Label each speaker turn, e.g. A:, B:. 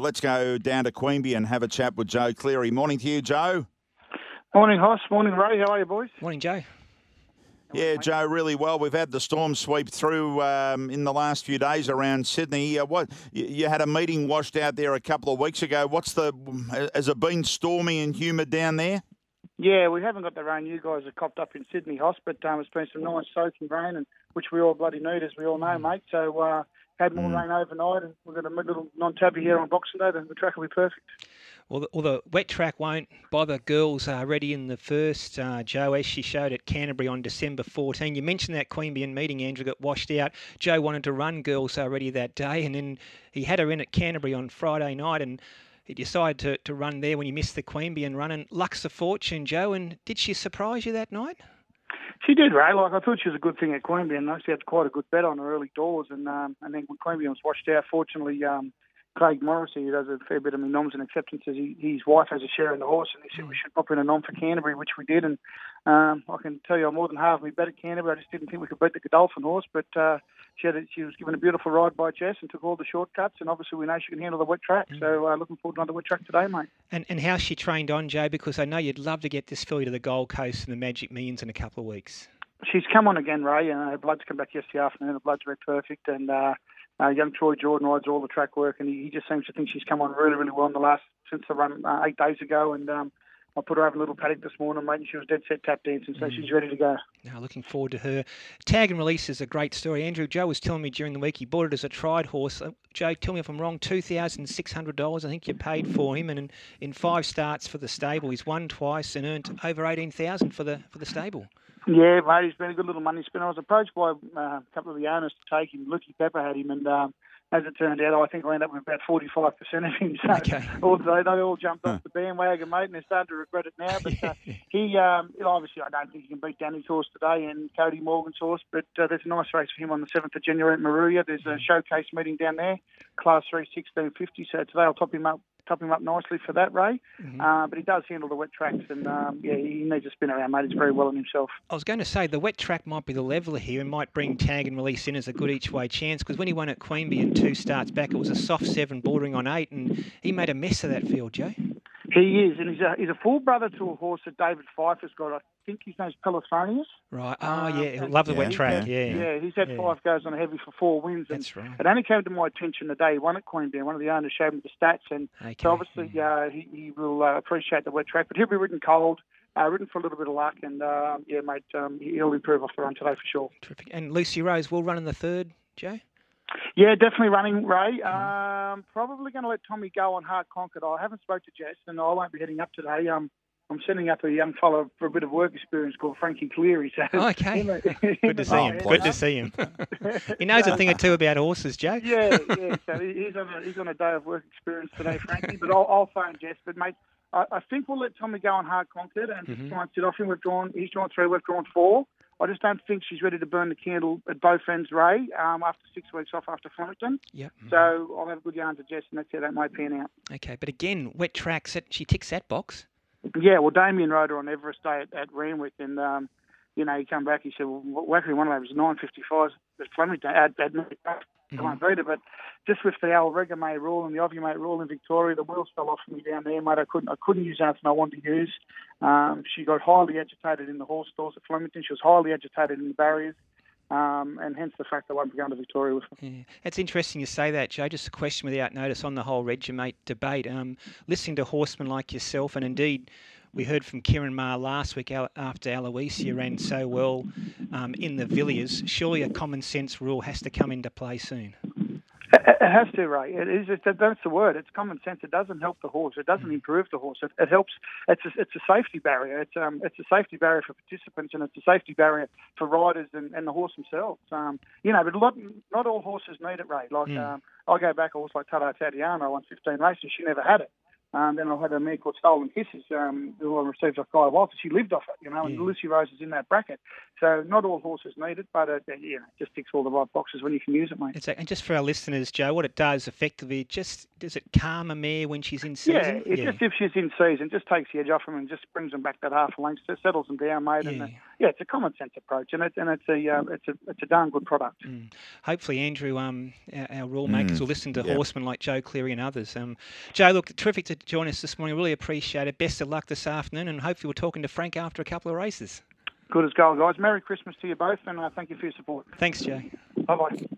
A: let's go down to Queanbeyan and have a chat with Joe Cleary. Morning to you, Joe.
B: Morning, Hoss. Morning, Ray. How are you, boys?
C: Morning, Joe.
A: Yeah, Joe, really well. We've had the storm sweep through in the last few days around Sydney. What you had a meeting washed out there a couple of weeks ago. Has it been stormy and humid down there?
B: Yeah, we haven't got the rain you guys have copped up in Sydney, Hoss, but it's been some nice soaking rain, and which we all bloody need, as we all know, mate. So had more rain overnight, and we've got a little non-tabby here on Boxing Day, then the track will be perfect.
C: Well, the wet track won't bother girls ready in the first, Joe, as she showed at Canterbury on December 14. You mentioned that Queanbeyan meeting, Andrew, got washed out. Joe wanted to run girls ready that day, and then he had her in at Canterbury on Friday night, and he decided to run there when he missed the Queanbeyan run. And luck's a fortune, Joe, and did she surprise you that night?
B: She did, Ray. I thought she was a good thing at Queanbeyan. She had quite a good bet on her early doors, and then when Queanbeyan was washed out, fortunately, Craig Morrissey, who does a fair bit of noms and acceptances, his wife has a share in the horse, and he said we should pop in a nom for Canterbury, which we did. And I can tell you, more than half me bet at Canterbury. I just didn't think we could beat the Godolphin horse, but she was given a beautiful ride by Jess and took all the shortcuts, and obviously we know she can handle the wet track. So looking forward to another wet track today, mate.
C: And how's she trained on, Joe? Because I know you'd love to get this filly to the Gold Coast and the Magic Millions in a couple of weeks.
B: She's come on again, Ray, and her blood's come back yesterday afternoon. Her blood's red perfect, and young Troy Jordan rides all the track work, and he just seems to think she's come on really, really well since the run 8 days ago. And I put her over a little paddock this morning, mate, and she was dead set tap dancing, so she's ready to go.
C: Now, looking forward to her. Tag and Release is a great story. Andrew, Joe was telling me during the week he bought it as a tried horse. Joe, tell me if I'm wrong, $2,600 I think you paid for him, and in 5 starts for the stable, he's won twice and earned over $18,000 for the stable.
B: Yeah, mate, he's been a good little money spinner. I was approached by a couple of the owners to take him. Lucky Pepper had him, and as it turned out, I think I ended up with about 45% of him. So
C: okay.
B: They all jumped off the bandwagon, mate, and they're starting to regret it now. But he, obviously, I don't think he can beat Danny's horse today and Cody Morgan's horse, but there's a nice race for him on the 7th of January at Maruya. There's a showcase meeting down there, Class 3, 1650. So today I'll top him up nicely for that, Ray. But he does handle the wet tracks, and he needs a spin around, mate. He's very well in himself.
C: I was going to say the wet track might be the leveller here and might bring Tag and Release in as a good each way chance, because when he won at Queanbeyan 2 starts back, it was a soft 7 bordering on 8, and he made a mess of that field, Joe.
B: He is, and he's a full brother to a horse that David Pfeiffer's got. I think his name's Pelothronius.
C: Right. Oh, yeah. Love the wet track.
B: Yeah, he's had 5 goes on a heavy for 4 wins.
C: That's right.
B: It only came to my attention the day he won at Queanbeyan. One of the owners showed him the stats, and so obviously he will appreciate the wet track. But he'll be ridden cold, ridden for a little bit of luck, and mate, he'll improve off the run today for sure.
C: Terrific. And Lucy Rose will run in the 3rd, Joe?
B: Yeah, definitely running, Ray. Probably going to let Tommy go on Hard Conquered. I haven't spoke to Jess, and I won't be heading up today. I'm sending up a young fellow for a bit of work experience called Frankie Cleary. So
C: okay. Good to see him. Good to see him. He knows a thing or two about horses, Joe.
B: Yeah. So he's on a day of work experience today, Frankie. But I'll phone Jess. But mate, I think we'll let Tommy go on Hard Conquered and just try and sit off him. He's drawn 3. We've drawn 4. I just don't think she's ready to burn the candle at both ends, Ray, after 6 weeks off after Flemington.
C: Yep. So
B: I'll have a good yarn to Jess, and that's how that might pan out.
C: Okay, but again, wet tracks, she ticks that box.
B: Yeah, well, Damien rode her on Everest Day at Randwick, and, he come back, he said, well, Wackery one of them was 9.55 at Flemington, at I won't beat it, but just with the Alregame rule and the Ovumate rule in Victoria, the wheels fell off me down there, mate. I couldn't use anything I wanted to use. She got highly agitated in the horse stalls at Flemington. She was highly agitated in the barriers, and hence the fact I won't be going to Victoria with her.
C: Yeah. It's interesting you say that, Joe. Just a question without notice on the whole Regimate debate. Listening to horsemen like yourself, and indeed we heard from Kieran Maher last week after Aloysia ran so well in the Villiers, surely a common sense rule has to come into play soon.
B: It has to, Ray. It is. That's the word. It's common sense. It doesn't help the horse. It doesn't improve the horse. It helps. It's a safety barrier. It's a safety barrier for participants, and it's a safety barrier for riders and the horse themselves. But not all horses need it, Ray. I go back a horse like Tata Tatiana won 15 races. She never had it. Then I had a mare called Stolen Kisses, who I received off Guy Walter. She lived off it, and Lucy Rose is in that bracket. So not all horses need it, but it just ticks all the right boxes when you can use it, mate.
C: Exactly. And just for our listeners, Joe, what it does effectively, does it calm a mare when she's in season?
B: Just if she's in season, just takes the edge off them and just brings them back that half a length, just settles them down, mate. And it's a common sense approach, and it's a darn good product.
C: Hopefully, Andrew, our rule makers will listen to horsemen like Joe Cleary and others. Joe, look, terrific to join us this morning. Really appreciate it. Best of luck this afternoon, and hopefully we're talking to Frank after a couple of races.
B: Good as gold, guys. Merry Christmas to you both, and thank you for your support.
C: Thanks, Joe.
B: Bye-bye.